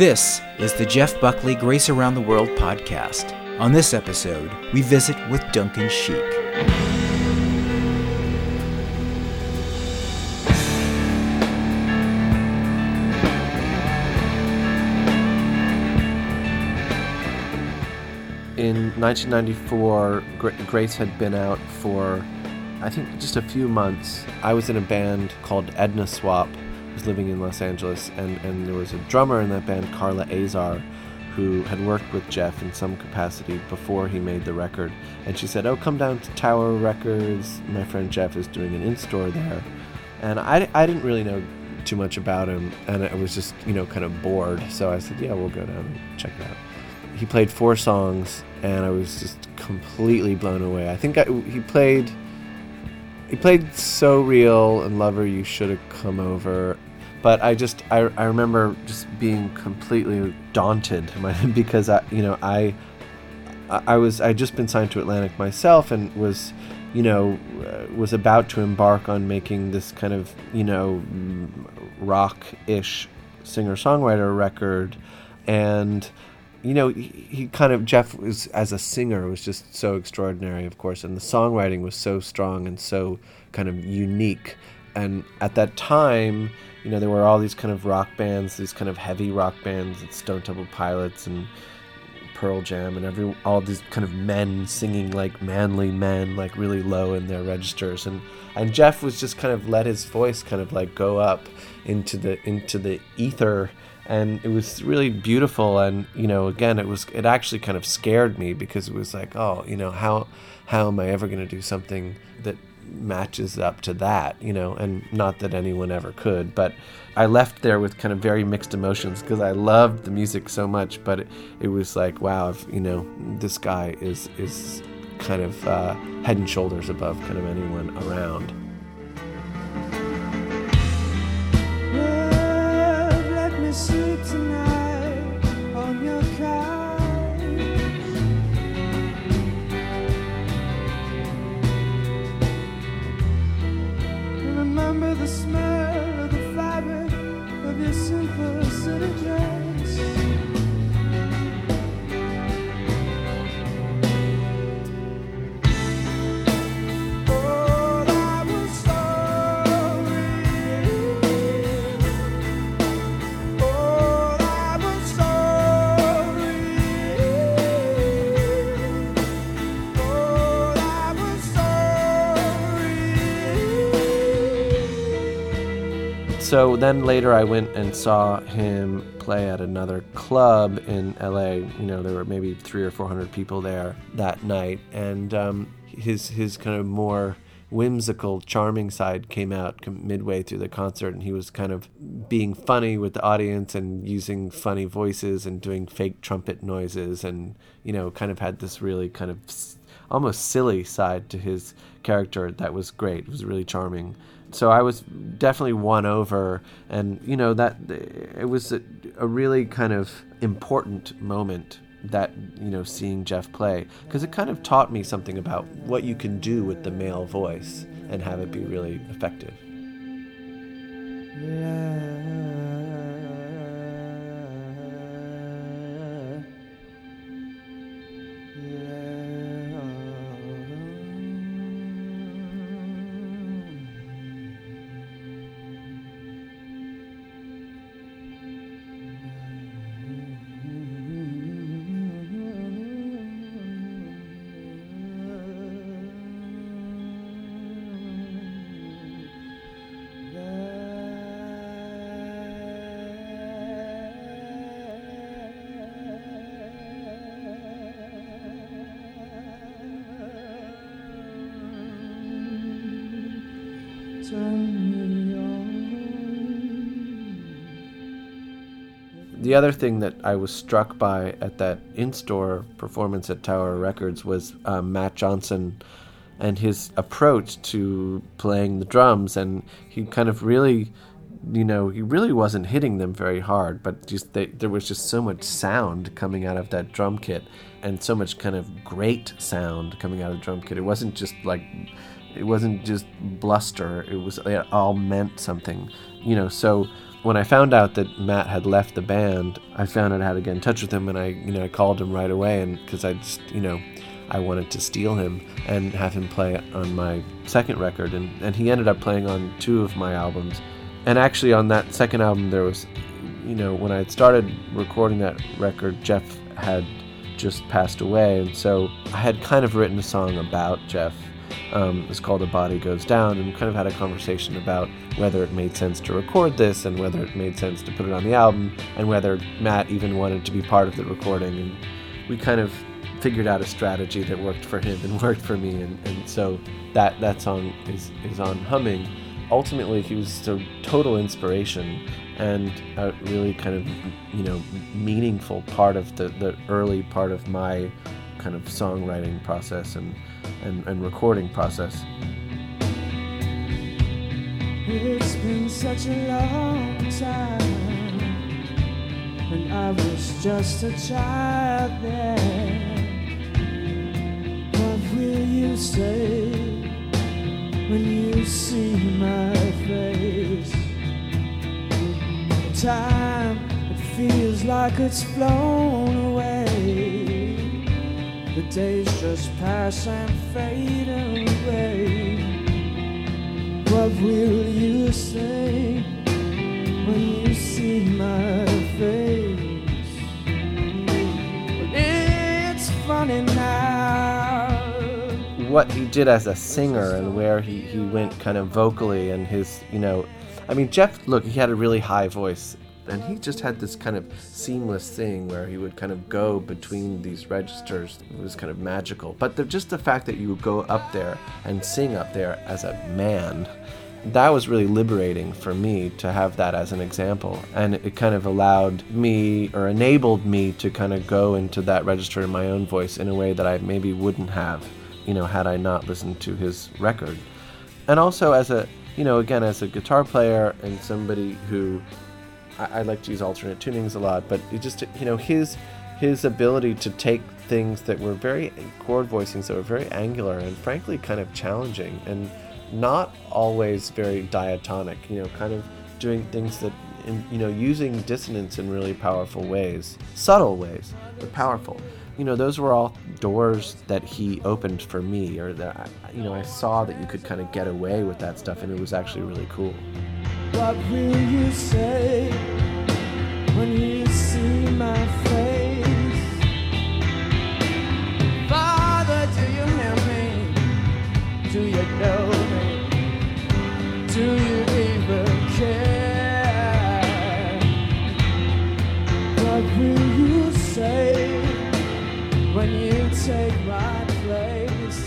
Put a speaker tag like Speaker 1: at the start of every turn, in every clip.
Speaker 1: This is the Jeff Buckley Grace Around the World podcast. On this episode, we visit with Duncan Sheik.
Speaker 2: In 1994, Grace had been out for, I think, just a few months. I was in a band called Edna Swap. I was living in Los Angeles, and there was a drummer in that band, Carla Azar, who had worked with Jeff in some capacity before he made the record. And she said, "Oh, come down to Tower Records. My friend Jeff is doing an in-store there." And I didn't really know too much about him, and I was just, kind of bored. So I said, "Yeah, we'll go down and check it out." He played 4 songs, and I was just completely blown away. I think he played So Real and Lover You Should Have Come Over. But I remember just being completely daunted because I just been signed to Atlantic myself and was about to embark on making this kind of, rock-ish singer-songwriter record. And he kind of, Jeff was, as a singer, was just so extraordinary, of course, and the songwriting was so strong and so kind of unique. And at that time, there were all these kind of rock bands, these kind of heavy rock bands, Stone Temple Pilots and Pearl Jam, and all these kind of men singing like manly men, like really low in their registers. And Jeff was just kind of let his voice kind of like go up into the ether. And it was really beautiful, and again, it actually kind of scared me because it was like, how am I ever going to do something that matches up to that, and not that anyone ever could. But I left there with kind of very mixed emotions because I loved the music so much, but it was like, wow, this guy is kind of head and shoulders above kind of anyone around.
Speaker 3: Sleep tonight on your couch. Remember the smell of the fabric of your simplicity dress. Oh, I was sorry.
Speaker 2: So then later I went and saw him play at another club in LA. There were maybe 300 or 400 people there that night. And his kind of more whimsical, charming side came out midway through the concert. And he was kind of being funny with the audience and using funny voices and doing fake trumpet noises. And, kind of had this really kind of almost silly side to his character that was great. It was really charming. So I was definitely won over, and that it was a really kind of important moment that seeing Jeff play, because it kind of taught me something about what you can do with the male voice and have it be really effective. The other thing that I was struck by at that in-store performance at Tower Records was Matt Johnson and his approach to playing the drums. And he kind of really, he really wasn't hitting them very hard, but just there was just so much sound coming out of that drum kit and so much kind of great sound coming out of the drum kit. It wasn't just bluster. It all meant something, so when I found out that Matt had left the band, I found out how to get in touch with him, and I called him right away, and because I wanted to steal him and have him play on my second record, and he ended up playing on 2 of my albums. And actually on that second album there was, when I had started recording that record, Jeff had just passed away, and so I had kind of written a song about Jeff. It's called A Body Goes Down, and kind of had a conversation about whether it made sense to record this and whether it made sense to put it on the album and whether Matt even wanted to be part of the recording. And we kind of figured out a strategy that worked for him and worked for me, and so that song is on Humming. Ultimately, he was a total inspiration and a really kind of meaningful part of the early part of my kind of songwriting process and recording process.
Speaker 3: It's been such a long time, and I was just a child then. What will you say when you see my face? Time, it feels like it's flown away. The days just pass and fade away. What will you say when you see my face? But it's funny now.
Speaker 2: What he did as a singer and where he went kind of vocally and his, Jeff, look, he had a really high voice. And he just had this kind of seamless thing where he would kind of go between these registers. It was kind of magical. But just the fact that you would go up there and sing up there as a man, that was really liberating for me to have that as an example. And it kind of allowed me, or enabled me, to kind of go into that register in my own voice in a way that I maybe wouldn't have, had I not listened to his record. And also as a guitar player and somebody who, I like to use alternate tunings a lot, but it just, his ability to take things that were very chord voicings that were very angular and frankly kind of challenging and not always very diatonic, kind of doing things that, using dissonance in really powerful ways, subtle ways, but powerful. Those were all doors that he opened for me, or that, I saw that you could kind of get away with that stuff, and it was actually really cool.
Speaker 3: What will you say when you see my face? Father, do you hear me? Do you know me? Do you even care? What will you say when you take my place?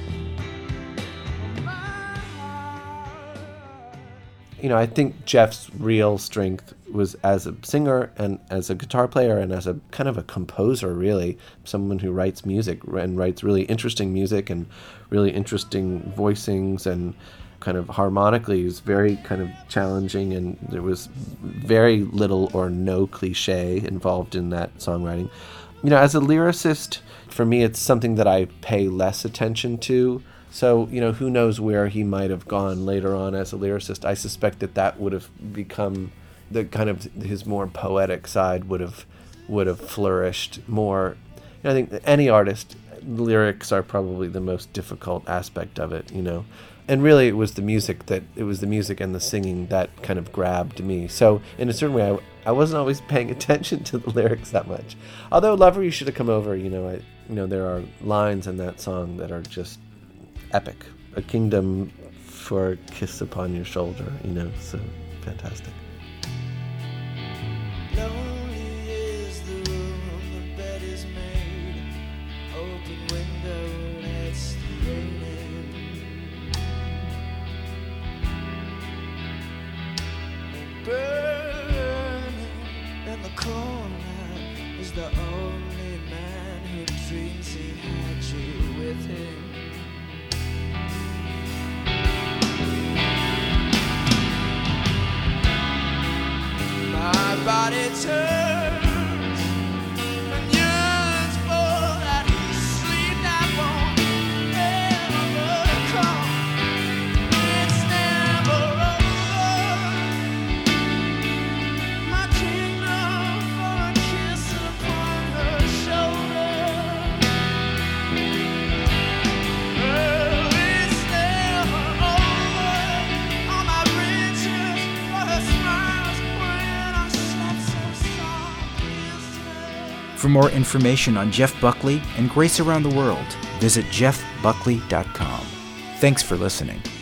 Speaker 2: I think Jeff's real strength was as a singer and as a guitar player and as a kind of a composer, really. Someone who writes music and writes really interesting music and really interesting voicings, and kind of harmonically is very kind of challenging, and there was very little or no cliche involved in that songwriting. As a lyricist, for me, it's something that I pay less attention to. So, who knows where he might have gone later on as a lyricist. I suspect that would have become the kind of his more poetic side would have flourished more. I think that any artist, lyrics are probably the most difficult aspect of it, And really it was the music and the singing that kind of grabbed me. So in a certain way, I wasn't always paying attention to the lyrics that much. Although Lover, You Should Have Come Over, there are lines in that song that are just epic. A kingdom for a kiss upon your shoulder, so fantastic.
Speaker 3: Lonely is the room, the bed is made, open window, it's raining. Burning in the corner is the only man who dreams he had you with him. My body turns and yearns for that sleep that won't ever come. It's never over.
Speaker 1: For more information on Jeff Buckley and Grace Around the World, visit jeffbuckley.com. Thanks for listening.